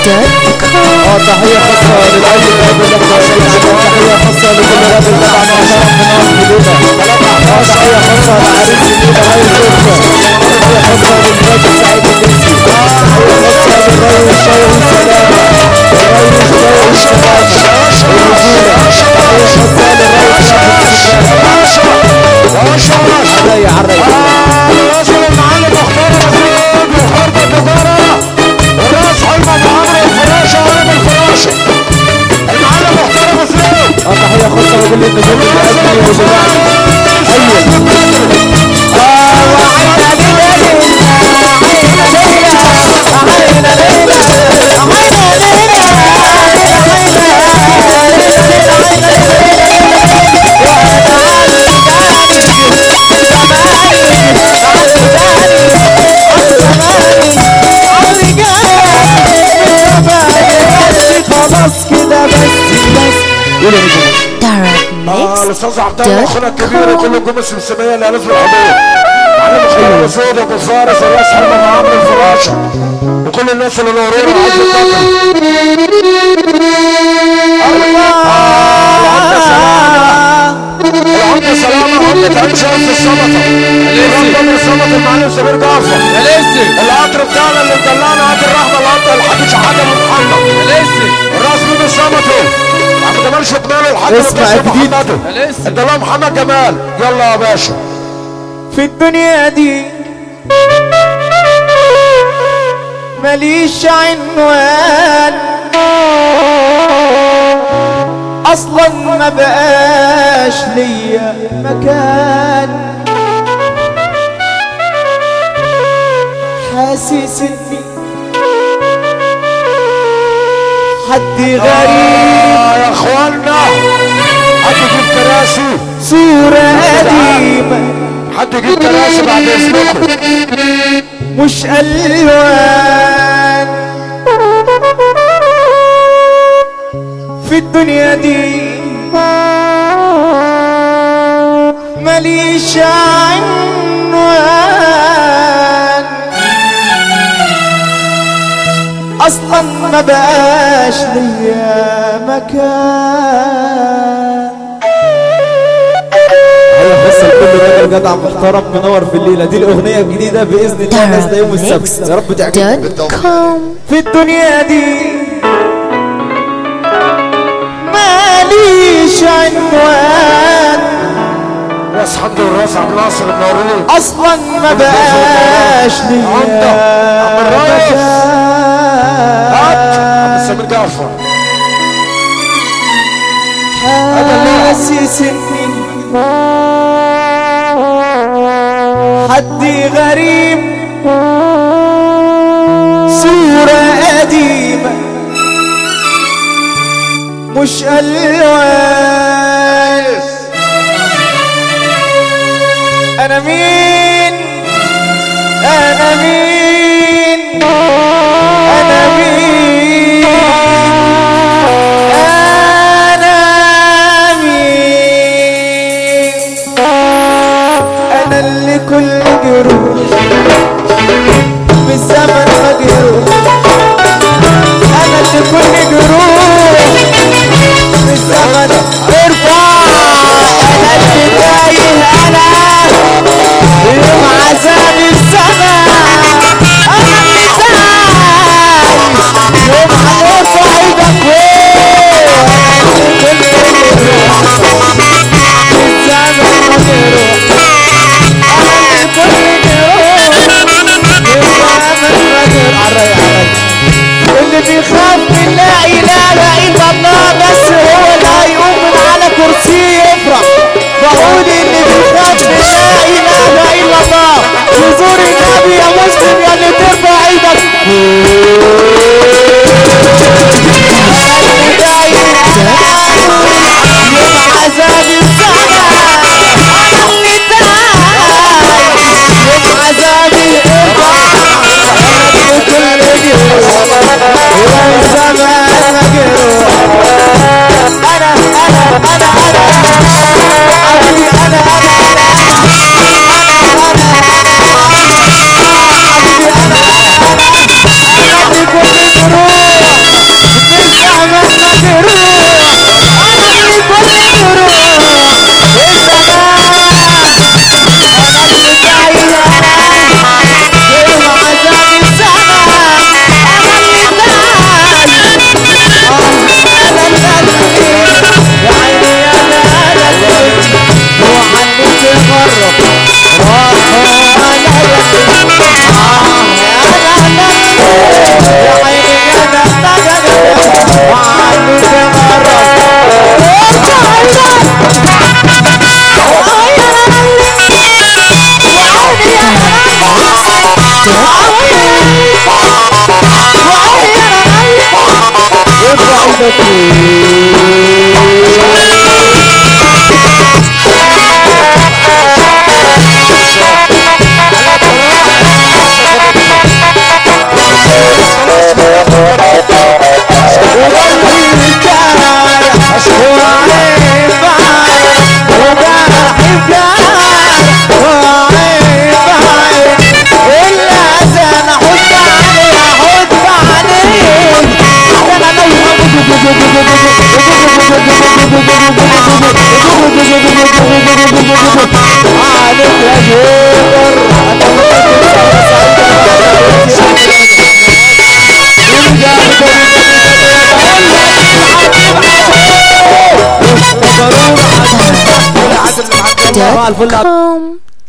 تحية خاصة للأي الراب اللي احنا تحية خاصة لكل راب طبعا محترم في ناس جديدة. تحية خاصة لعريس جديدة هاي الزوجة. تحية خاصة للراجل سعيد النسي. تحية خاصة للراجل الشاوي والسلام. الراجل الشاوي والسلام. الرجولة. تحية خاصة للراجل عالري عالري. الرجل المعلم مختار رزيق وحرب التجارة وراس حلمة عمرو الفراشة وعلم الفراشة. المعلم مختار رزيق. تحية خاصة لكل النجوم اللي قدمي وجماعة. الاستاذ عبد الله اخونا الكبير وكل النجوم السمسميه اللي الف الحضور. معلم خير وسود ابو فارس الراس حلمه مع عمرو الفراشه وكل الناس اللي نورين وعز الدكه. العمده سلامه عمده عين شرف السلطه. الرقم السلطه المعلم سمير جعفر. القطر بتاعنا اللي مدلعنا قطر الرحمه القطر الحاج شحاته ابو محمد. الراس مين السلطه عم جمال شكمان الحاج اسمع جديد الدلال محمد جمال. يلا يا باشا. في الدنيا دي ماليش عنوان اصلا ما بقاش ليا مكان. حاسس اني حد غريب يا اخوانا. حد يجيب كراسي صورة قديمة. حد يجيب كراسي بعد اذنكم. مش ألوان في الدنيا دي ماليش عنوان اصلا ما بقاش ليا مكان. هيا خاصة لكل راجل جدع محترم منور في الليلة دي. الأغنية الجديدة بإذن الله نازلة يوم السبت. يا رب تعجبكم. في الدنيا دي ماليش عنوان راس حمد والراس عبد الناصر منورين اصلا ما بقاش ليا مكان. عم سمير جعفر. حاسس اني حد غريب صورة قديمة مش ألوان. أنا مين أنا مين أنا مين أنا مين. أنا اللي كل جروح بالزمن مجروح. أنا اللي كل جروح بالزمن الفل